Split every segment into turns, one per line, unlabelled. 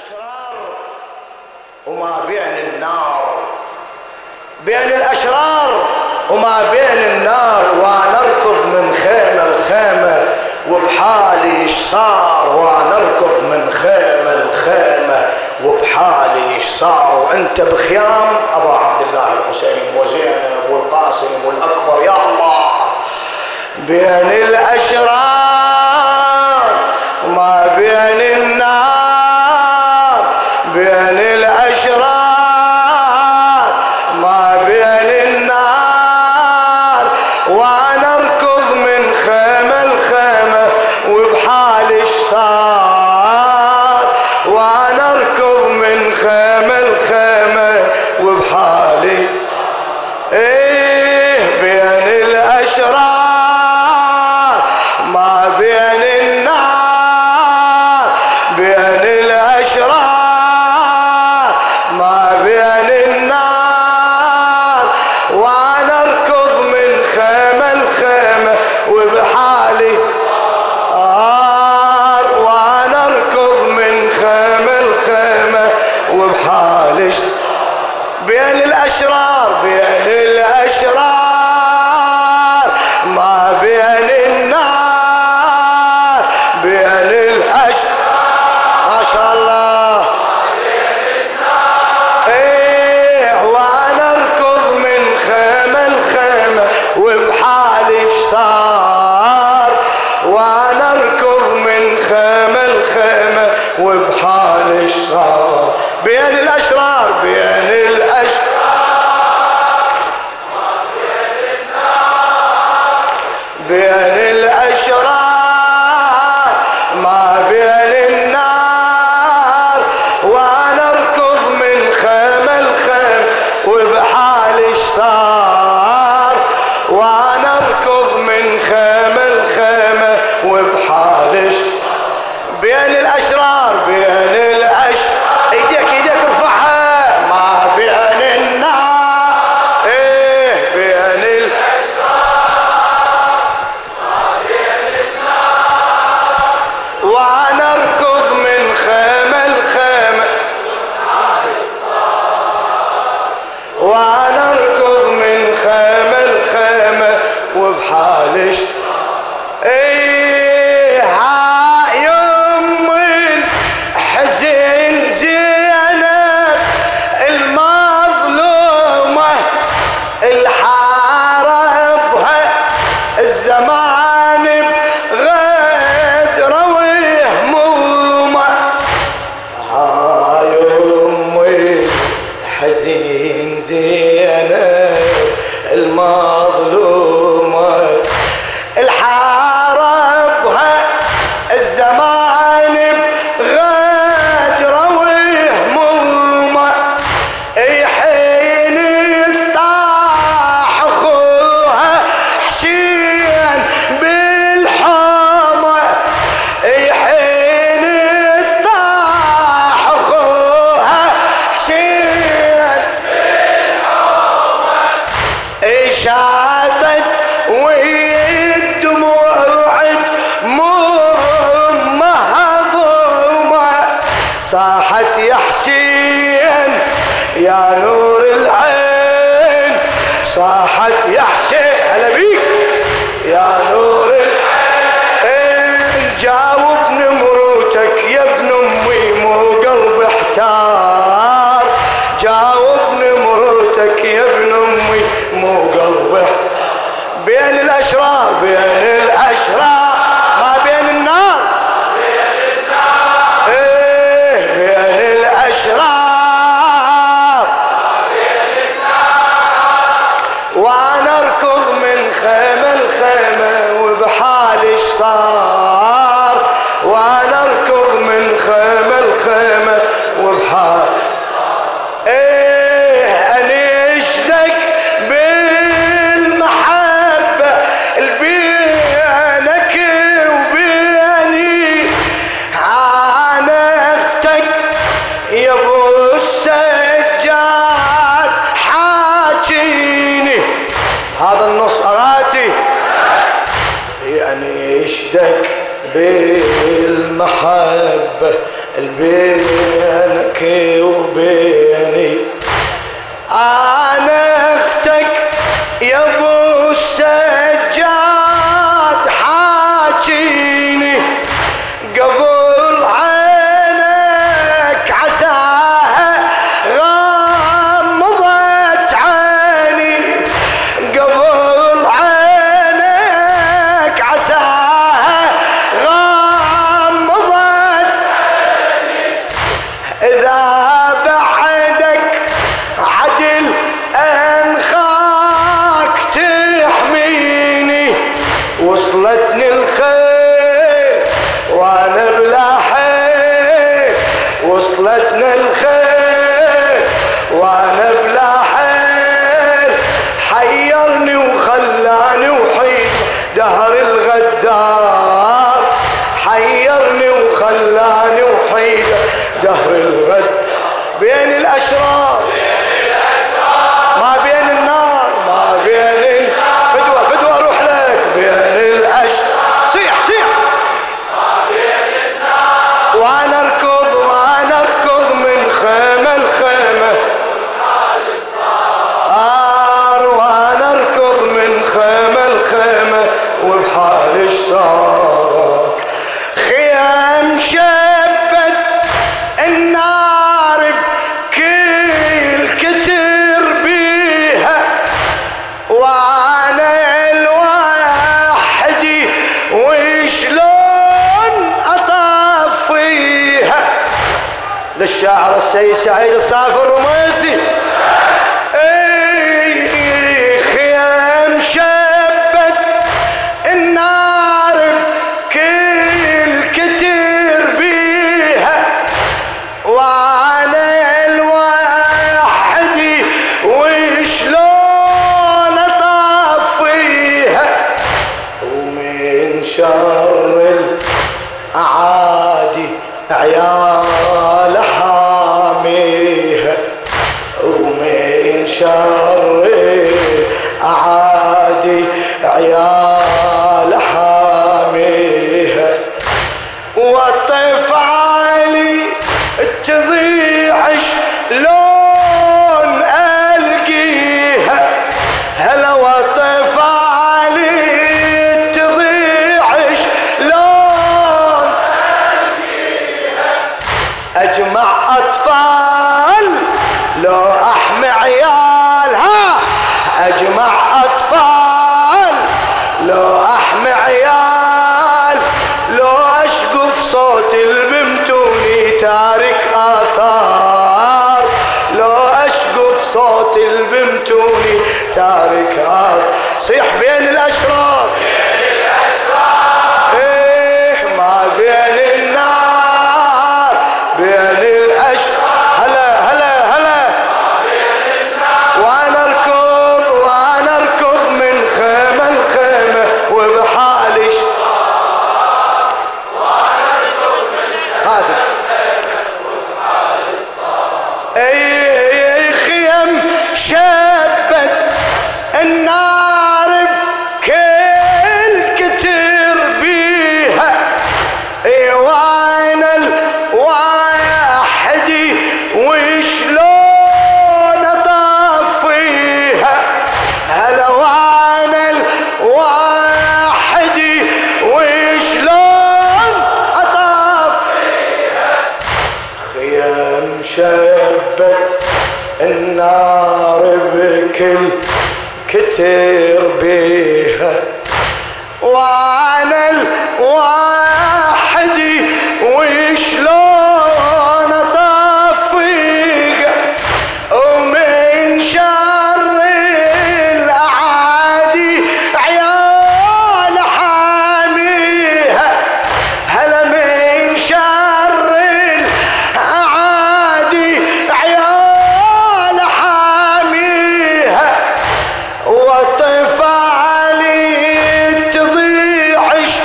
الأشرار وما بين النار، بين الأشرار وما بين النار، ونركض من خيمة لخيمة وبحالي ايش صار، ونركض من خيمة لخيمة وبحالي ايش صار، وانت بخيام ابا عبد الله الحسين وزينب والقاسم والأكبر يا الله. بين الأشرار وما بين النار، بين الأشرار ما بين النار، ونركض من خيمة لخيمة وبحالي ايش صار، ونركض من خيمة لخيمة وبحالي ايه. بين الأشرار ما بين النار، بين الأشرار ما بين النار، ونركض من خيمة لخيمة وبحالي ونركض من خيمة لخيمة وبحالي. بين الأشرار، بين الأشرار ما بين النار، بين الأشرار ما شاء الله ايه، ونركض من خيمة لخيمة وبحالي ايش صار، ونركض من خيمة لخيمة وبحالي ايش صار. بين الأشرار، بين الأشرار بين الأشرار ما بين النار، ونركض من خيمة لخيمة وبحالي ايش صار، ونركض من خيمة لخيمة وبحالي ايش. بين الأشرار، بين الأشرار ايديك ارفعها ما بين النار ايه، بين ونركض من خيمة لخيمة، ونركض من خيمة لخيمة وبحالي ايه. ها يم الحزين زينب المظلومة الحاربها الزمان بغدر وهمومه. ها يمي حزين زينب المظلومة الحاربها الزمان بغدر وهمومه. اي حين طاح اخوها حسين بالحومه، اي حين طاح اخوها حسين بالحومه، اي شاطت وهي الدموع مهضومه، صاحت يا حسين يا نور العين، صاحت يا حسين هلا بيك يا نور العين. جاوبني مروتك يا ابن امي مو قلبي احتار، جاوبني مروتك يا ابن امي مو قلبي احتار. بين الأشرار، بين الأشرار ما بين النار ايه، بين الأشرار ونركض من خيمة لخيمة وبحالي ايش صار، ونركض من خيمة لخيمة وبحالي ايه. انشدك بالمحبة بينك وبيني، انا اختك يا ابو السجاد حاجيني. هذا النص اغاتي يعني اشدك بالمحبة البين بينك وبيني. انا اختك يا ابو السجاد حاجيني قبل عينك عساها غمضت عيني، قبل عينك عساها غمضت عيني. اذا بعدك عدل انخاك تحميني، وصلتني الخير وانا بلا حيل، وصلتني الخير وانا بلا حيل. حيرني وخلاني وحيد دهر الغدار، حيرني وخلاني وحيد دهر الغد. بين الاشرار ما بين النار، ما بين فدوة فدوة اروح لك. بين الاشرار صيح صيح ما بين النار، وانا اركض وانا اركض من خيمة لخيمة، وانا اركض من خيمة لخيمة وبحال الشار. خيام شبت النار بكل كتر بيها، وانا الوحدي وشلون اطفيها. للشاعر السيد سعيد الصافي الرميثي. خيام شبت النار بكل كتر بيها، وانا الوحدي وشلون اطفيها. ومن شر الاعادي عيال حاميها، ومن شر الاعادي عيال حاميها. والطفالي تضيع شلون القيها، هلا والطفالي تضيع شلون القيها. اجمع اطفال لو احمي عيالها، اجمع اطفال لو احمي عيال، لو اشقف صوت البمتوني تارك آثار، لو اشقف صوت البمتوني تارك آثار. صيح بين الاشرار ايه ما بين النار، بين الاشرار هلا هلا هلا. وانا اركض وانا اركض من خيمة لخيمة وبحالي هذا. اي خيم شبت النار بكل كتر بيها، اي وانا الوحدي وشلون اطفيها. هلا وانا الوحدي وشلون اطفيها. خيام شبت النار بكل كتر بيها، وانا الوحدي وشلون اطفيها. ومن شر الاعادي عيال حاميها، هلا من شر الاعادي عيال حاميها. وطفالي تضيع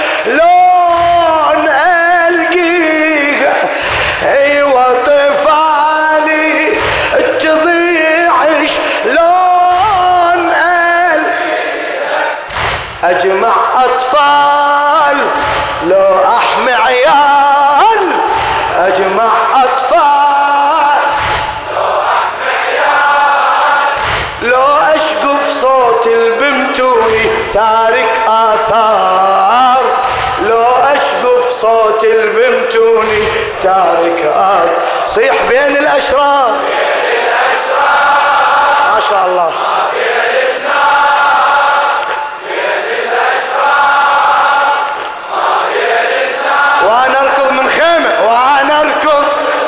شلون القيها، ايوه طفالي تضيع شلون القيها. اجمع اطفال لو احمي عيال، اجمع اطفال تارك أرض صيح بين الأشرار ما شاء الله وأنا أركض من خيمة وأنا أركض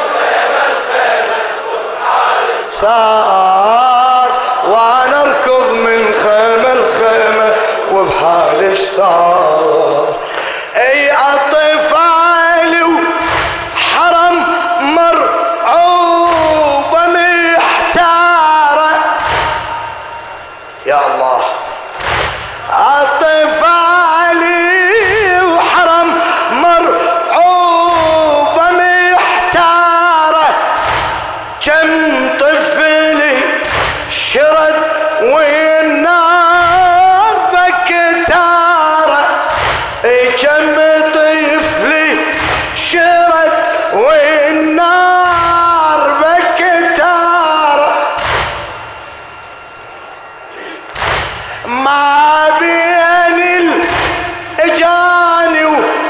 صار وأنا أركض من خيمة الخيمة وبحالي صار أي أطفالي وحرم مرعوبة محتارة يا الله أطفالي وحرم مرعوبة محتارة كم طفلي شرد والنار بكتارة كم طفلي شرد والنار بكتارة ما بين الإجاني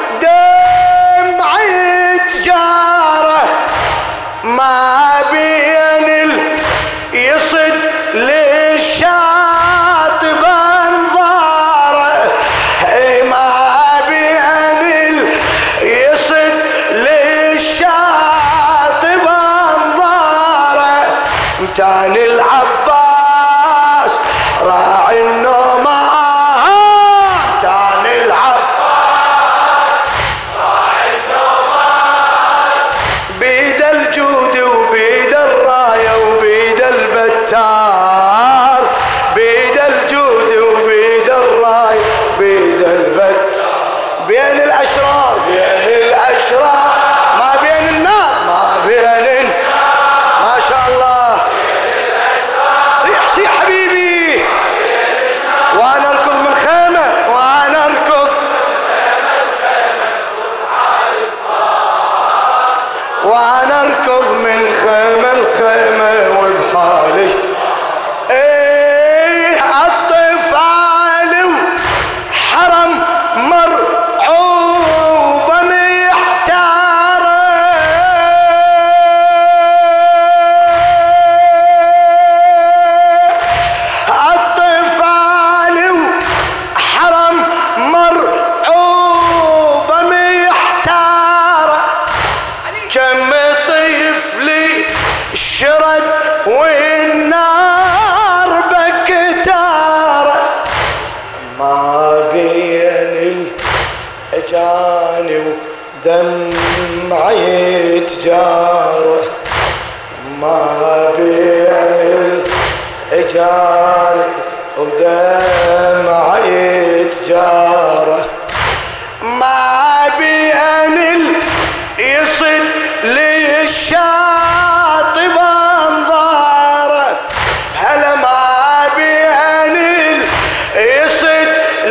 ودمعي تجارة ما بين يصد للشاطب انظاره ما بين يصد للشاطب انظاره متان العباس راعي النومان متان العباس راعي النومان بيد الجود وبيد الرايه وبيد البتار بيد الجود وبيد الرايه بيد البتار بين الاشرار ما بين النار ما بين ما شاء الله صيح صيح حبيبي وانا اركض من خيمه وانا اركض وانا اركض من خيمه الخيمه وبحالي ايه الطفال وحرم مرعوبه محتاره الطفال وحرم مرعوبه محتاره كم طفلي شرد والنار بكتارة ما بين الإجاني ودمعي تجارة ما بين الإجاني ودمعي تجارة ما بين يصد للشاطب انظاره هلا ما بين يصد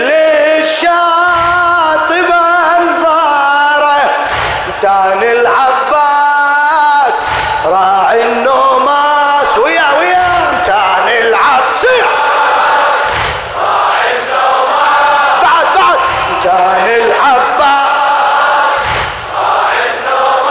للشاطب انظاره متان العباس راعي النوماس ويا متان العباس راعي النوماس بعد متان العباس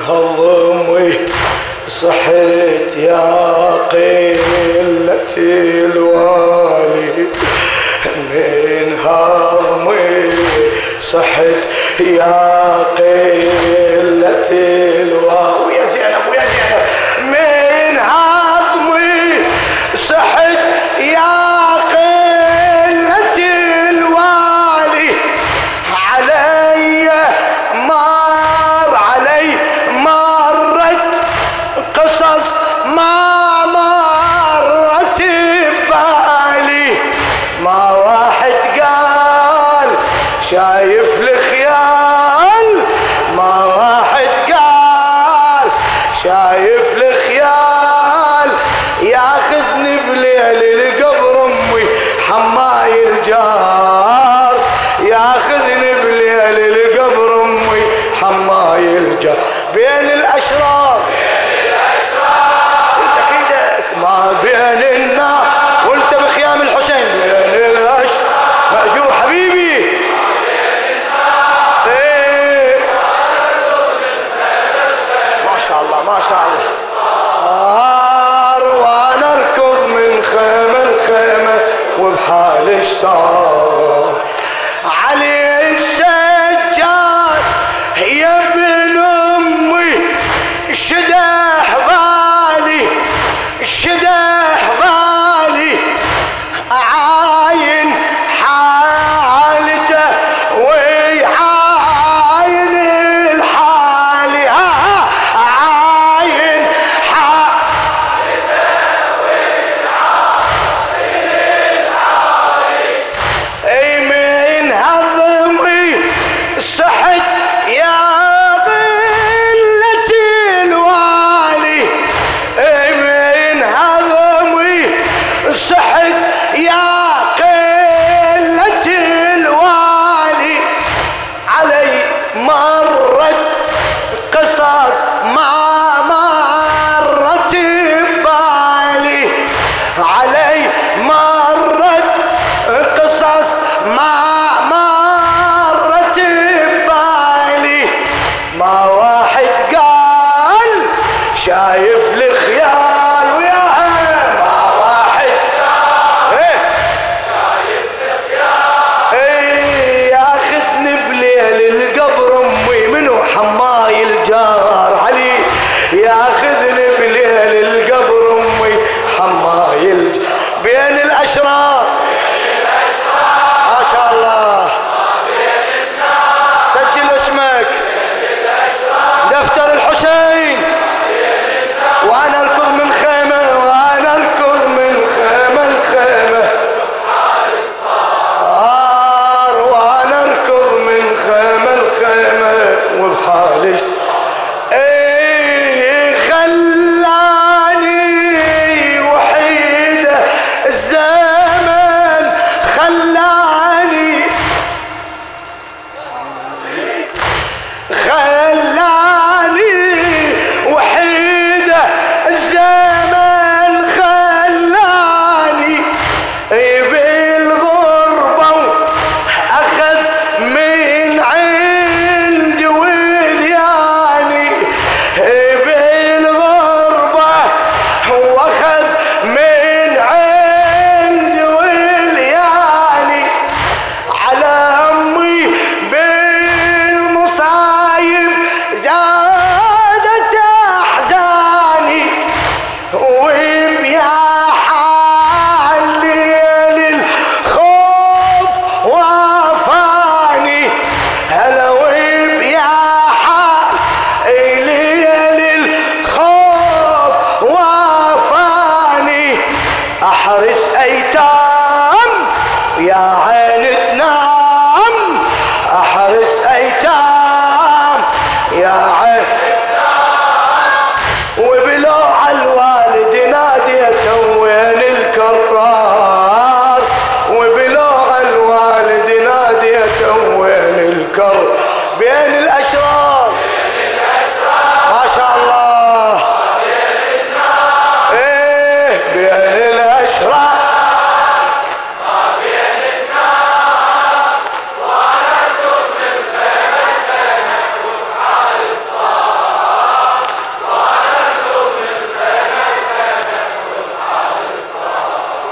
هضمي صحيت يا قلة الوالي، من هضمي صحت يا قلة الوالي. ويا زينب ويا زينب، من هضمي صحت يا قلة الوالي، علي مرت قصص ما مرت ببالي، ما واحد قال شايف الخيال، ما واحد قال شايف الخيال، ياخذني بليل القبر امي حماي الجار، ياخذني بليل القبر امي حماي الجار، بين الاشرار انت كيدك ما بين النار وانت بخيام الحسين، بين الاشرار مأجور حبيبي. ايه ما شاء الله ما شاء الله. وانا اركض من خيمة لخيمة وبحال الشار، علي السجاد يا ابن امي شدح بالي، شدح بالي، اعاين حالته ويعاين الحالي، اعاين حالته ويعاين الحالي، اي من هضمي صحت يا قلة الوالي، اي من هضمي صحت يا قلة الوالي، علي مرت قصص ما مرت ببالي، علي مرت قصص ما مرت ببالي، ما واحد قال شايف الخيال، ويا ما واحد قال شايف الخيال، ايه ياخذني بليل القبر امي منو حماي الجار، علي ياخذني بليل القبر امي حماي الجار، بين الاشرار ما شاء الله. سجل اسمك دفتر الحسين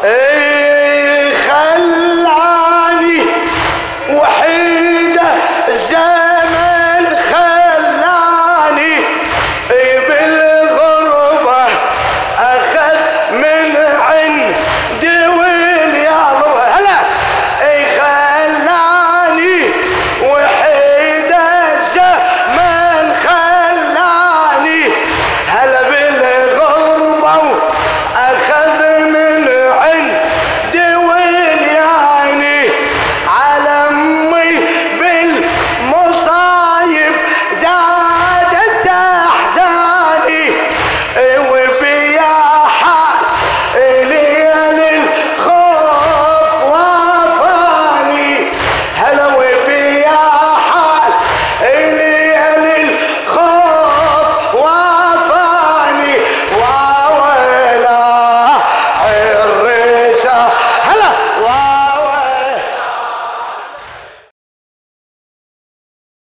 اي